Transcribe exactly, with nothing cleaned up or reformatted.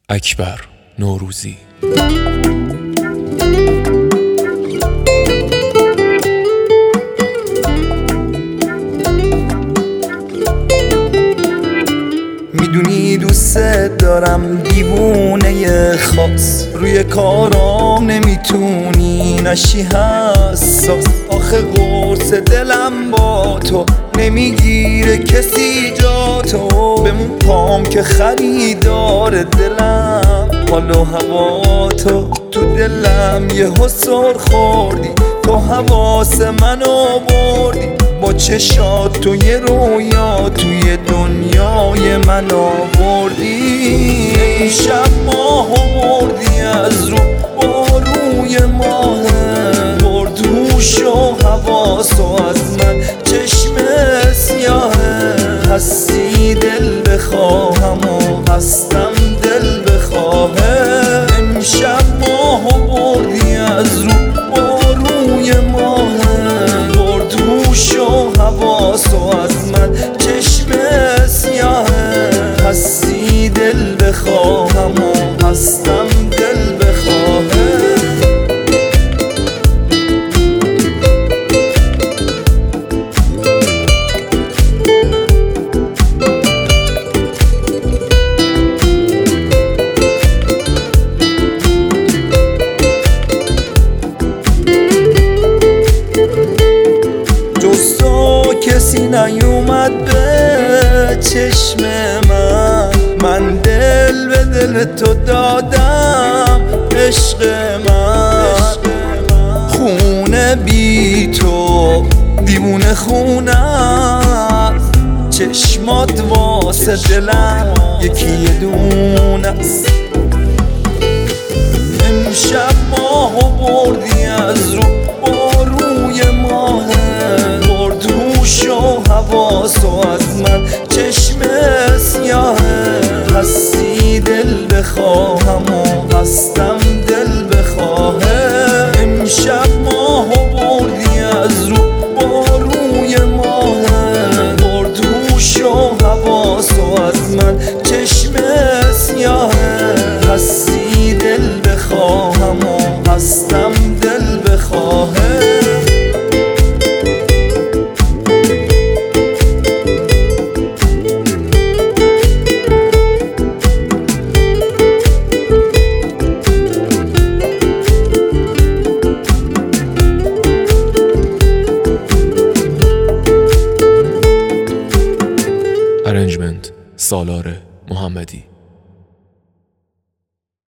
اکبر نوروزی. میدونی دوست دارم دیوونه خاص، روی کارام نمیتونی نشی حساس. آخه قرص دلم با تو نمیگیره کسی جا تو، بمون پام که خریدار دلم. حال و هوا تو تو دلم یه حسر خوردی، تو حواس منو بردی. با چشات تو یه رویا توی دنیای من آوردی. شب ماهو بردی از رو با روی ماه، برد هوش و حواس و از من چشم سیاهه. هستی دل بخواهم و هستم دل بخواهه. امشب ماهو بردی از رو با روی ماه، برد هوش و حواس و از من چشم سیاهه. هستی دل بخواهم و هستم دل بخواهه. کسی نیومد به چشم من، من دل به دل تو دادم عشق من. خونه بی تو دیوونه خونه است، چشمات واسه دلم یکی یه دونه است. امشب ماهو بردی از رو با روی ماه، برد هوش و حواس و از من چشم سیاهه. هستی دل بخواهم